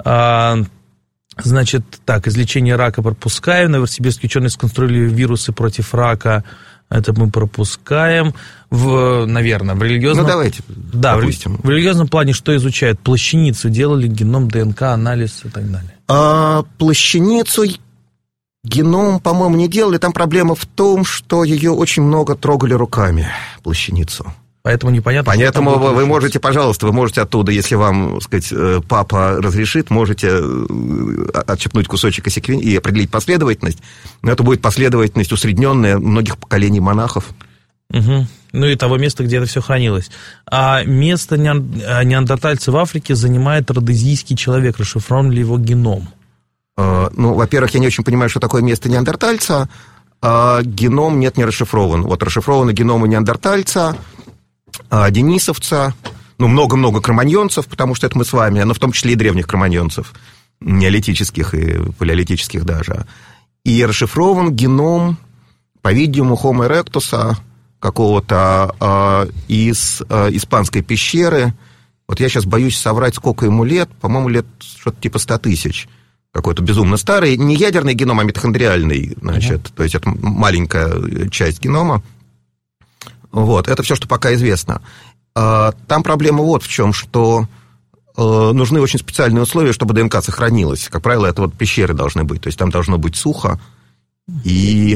Значит, так, излечение рака пропускаем. Новосибирские ученые сконструировали вирусы против рака. Это мы пропускаем. Наверное, в религиозном... Ну, давайте пропустим. В религиозном плане что изучают? Плащаницу делали, геном, ДНК, анализ и так далее. Плащаницу геном, по-моему, не делали. Там проблема в том, что ее очень много трогали руками, плащаницу. Поэтому непонятно. Поэтому вы можете, пожалуйста, вы можете оттуда, если вам, так сказать, папа разрешит, можете отщепнуть кусочек и определить последовательность. Но это будет последовательность усредненная многих поколений монахов. Угу. Ну и того места, где это все хранилось. А место неандертальца в Африке занимает родезийский человек. Расшифрован ли его геном? Ну, во-первых, я не очень понимаю, что такое место неандертальца. Геном не расшифрован. Вот расшифрованы геномы неандертальца, денисовца, ну, много-много кроманьонцев, потому что это мы с вами, но в том числе и древних кроманьонцев, неолитических и палеолитических даже. И расшифрован геном, по-видимому, Homo erectus, какого-то из испанской пещеры. Вот я сейчас боюсь соврать, сколько ему лет, по-моему, лет что-то типа 100 тысяч. Какой-то безумно старый, не ядерный геном, а митохондриальный, значит, то есть это маленькая часть генома. Вот, это все, что пока известно. Там проблема вот в чем, что нужны очень специальные условия, чтобы ДНК сохранилась. Как правило, это вот пещеры должны быть, то есть там должно быть сухо, и,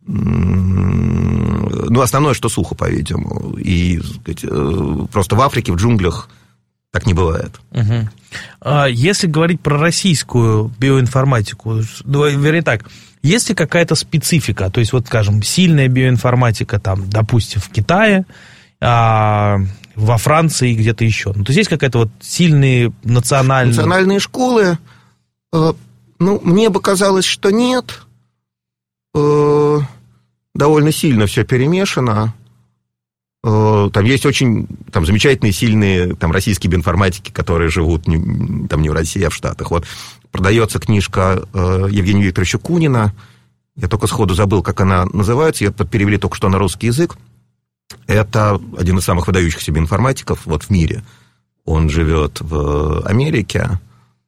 ну, основное, что сухо, по-видимому, и, сказать, просто в Африке, в джунглях так не бывает. Если говорить про российскую биоинформатику, вернее так, есть ли какая-то специфика, то есть, вот, скажем, сильная биоинформатика, там, допустим, в Китае, во Франции и где-то еще? Ну, то есть, есть какая-то вот сильные национальные... Национальные школы, ну, мне бы казалось, что нет. Довольно сильно все перемешано. Там есть очень замечательные, сильные российские биоинформатики, которые живут там не в России, а в Штатах. Вот продается книжка Евгения Викторовича Кунина. Я только сходу забыл, как она называется. Ее перевели только что на русский язык. Это один из самых выдающихся биоинформатиков вот в мире. Он живет в Америке.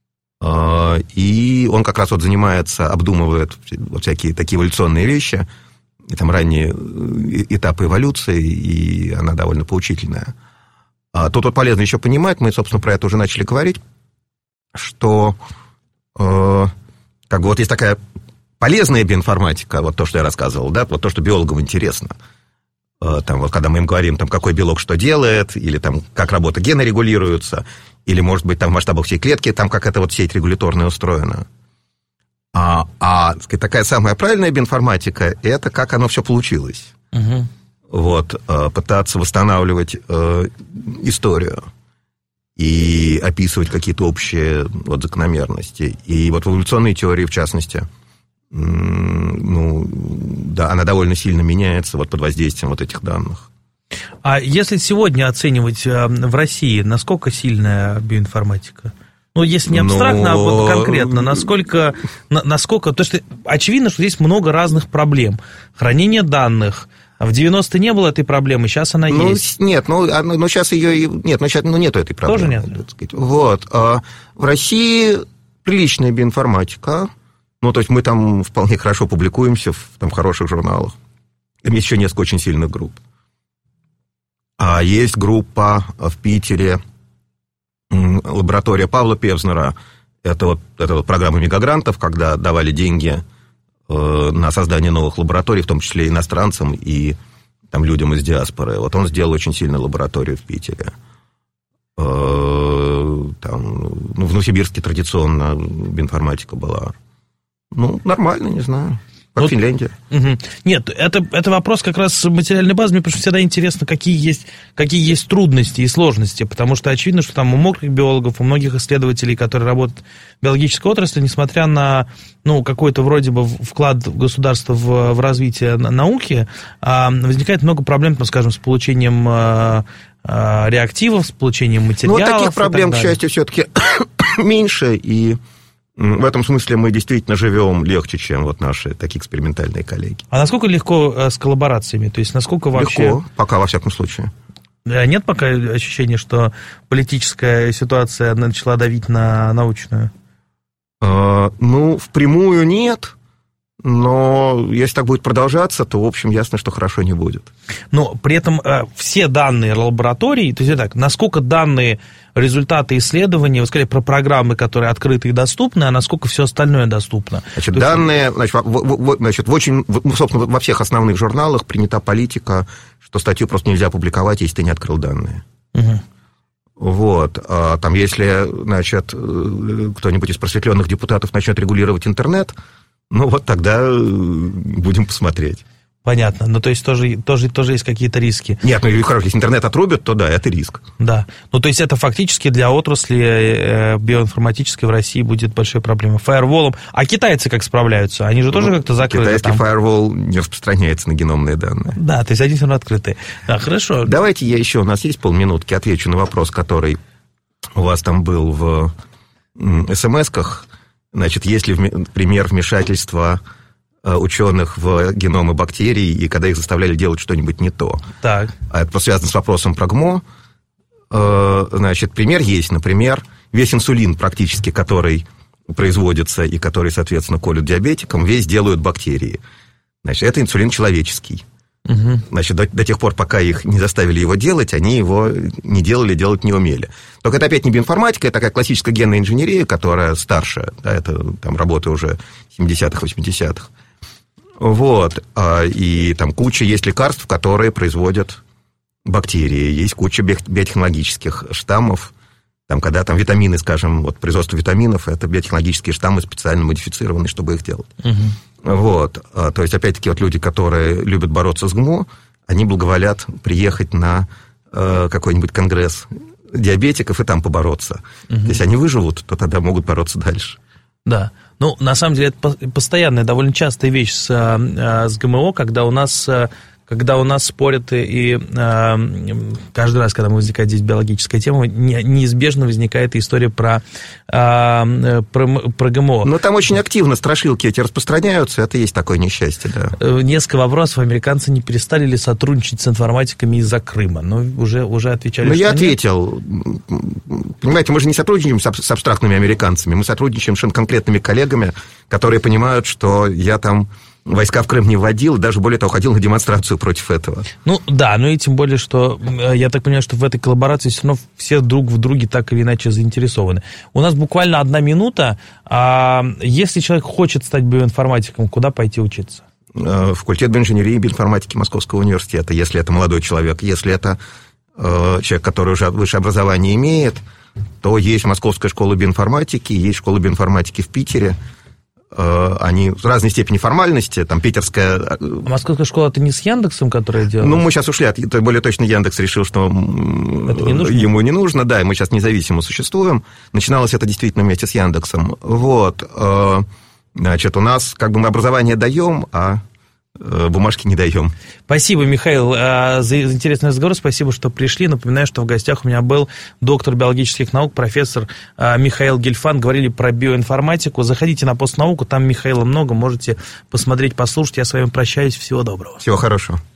И он как раз вот занимается, обдумывает всякие такие эволюционные вещи. И там ранние этапы эволюции, и она довольно поучительная. Тут вот полезно еще понимать, мы, собственно, про это уже начали говорить, что как бы вот есть такая полезная биоинформатика, вот то, что я рассказывал, да, вот то, что биологам интересно. Там, вот, когда мы им говорим, там, какой белок что делает, или там, как работа гена регулируется, или, может быть, там, в масштабах всей клетки, там, как эта вот сеть регуляторная устроена. Сказать, такая самая правильная биоинформатика – это как оно все получилось. Вот, пытаться восстанавливать историю и описывать какие-то общие вот закономерности. И вот в эволюционной теории, в частности, ну, да, она довольно сильно меняется вот под воздействием вот этих данных. А если сегодня оценивать в России, насколько сильная биоинформатика? Ну, если не абстрактно, а конкретно, насколько... То есть, очевидно, что здесь много разных проблем. Хранение данных. В 90-е не было этой проблемы, сейчас она есть. Нет, сейчас ее... нету этой проблемы. Тоже нет? Вот. В России приличная биоинформатика. Ну, то есть, мы там вполне хорошо публикуемся в хороших журналах. Там есть еще несколько очень сильных групп. А есть группа в Питере, лаборатория Павла Певзнера. Это вот программа мегагрантов, когда давали деньги на создание новых лабораторий, в том числе иностранцам и там, людям из диаспоры. Вот он сделал очень сильную лабораторию в Питере. Там, в Новосибирске традиционно биоинформатика была. Ну, нормально, не знаю. Как Финляндия. Угу. Нет, это вопрос как раз материальной базы. Мне просто всегда интересно, какие есть трудности и сложности, потому что очевидно, что там у многих биологов, у многих исследователей, которые работают в биологической отрасли, несмотря на какой-то вроде бы вклад государства в развитие науки, возникает много проблем, скажем, с получением реактивов, с получением материалов. Ну, таких проблем, к счастью, все-таки меньше, и в этом смысле мы действительно живем легче, чем вот наши такие экспериментальные коллеги. А насколько легко с коллаборациями? То есть, насколько вообще... Легко, пока, во всяком случае. Нет пока ощущения, что политическая ситуация начала давить на научную? Впрямую нет. Но если так будет продолжаться, то, в общем, ясно, что хорошо не будет. Но при этом все данные лабораторий, то есть так, насколько данные, результаты исследований, вы сказали про программы, которые открыты и доступны, а насколько все остальное доступно? Значит, данные, собственно, во всех основных журналах принята политика, что статью просто нельзя публиковать, если ты не открыл данные. Угу. Вот. Там, если, кто-нибудь из просветленных депутатов начнет регулировать интернет, тогда будем посмотреть. Понятно. То есть тоже есть какие-то риски. Нет, если интернет отрубят, то да, это риск. Да. То есть это фактически для отрасли биоинформатической в России будет большой проблемой. Фаерволом. А китайцы как справляются? Они же тоже как-то закрыты. Китайский фаервол не распространяется на геномные данные. Да, то есть они все равно открыты. Да, хорошо. Давайте я еще, у нас есть полминутки, отвечу на вопрос, который у вас там был в СМС-ках. Значит, есть ли пример вмешательства ученых в геномы бактерий, и когда их заставляли делать что-нибудь не то? Так. А это связано с вопросом про ГМО. Значит, пример есть. Например, весь инсулин практически, который производится и который, соответственно, колют диабетикам, весь делают бактерии. Значит, это инсулин человеческий. Угу. Значит, до тех пор, пока их не заставили его делать, они его не делали, делать не умели. Только это опять не биоинформатика, это такая классическая генная инженерия, которая старше, да, это там работы уже 70-х, 80-х. Вот. И там куча есть лекарств, которые производят бактерии, есть куча биотехнологических штаммов, там, когда там витамины, скажем, производство витаминов, это биотехнологические штаммы специально модифицированные, чтобы их делать. Угу. Вот. То есть, опять-таки, люди, которые любят бороться с ГМО, они благоволят приехать на какой-нибудь конгресс диабетиков и там побороться. Угу. Если они выживут, то тогда могут бороться дальше. Да. На самом деле, это постоянная, довольно частая вещь с ГМО, когда у нас спорят, и каждый раз, когда возникает здесь биологическая тема, неизбежно возникает история про ГМО. Но там очень активно страшилки эти распространяются, это есть такое несчастье, да. Несколько вопросов. Американцы не перестали ли сотрудничать с информатиками из-за Крыма? Уже отвечали, что я нет. ответил. Понимаете, мы же не сотрудничаем с абстрактными американцами, мы сотрудничаем с конкретными коллегами, которые понимают, что я там войска в Крым не вводил, даже более того, ходил на демонстрацию против этого. И тем более, что я так понимаю, что в этой коллаборации все равно все друг в друге так или иначе заинтересованы. У нас буквально 1 минута. Если человек хочет стать биоинформатиком, куда пойти учиться? Факультет биоинженерии и биоинформатики Московского университета, если это молодой человек. Если это человек, который уже высшее образование имеет, то есть Московская школа биоинформатики, есть школа биоинформатики в Питере. они в разной степени формальности, там питерская... А московская школа это не с Яндексом, которая делает? Ну, мы сейчас ушли от... Более точно, Яндекс решил, что ему не нужно, да, и мы сейчас независимо существуем. Начиналось это действительно вместе с Яндексом. Вот. Значит, у нас как бы мы образование даем, а бумажки не даем. Спасибо, Михаил, за интересный разговор. Спасибо, что пришли. Напоминаю, что в гостях у меня был доктор биологических наук, профессор Михаил Гельфанд. Говорили про биоинформатику. Заходите на Постнауку, там Михаила много, можете посмотреть, послушать. Я с вами прощаюсь. Всего доброго. Всего хорошего.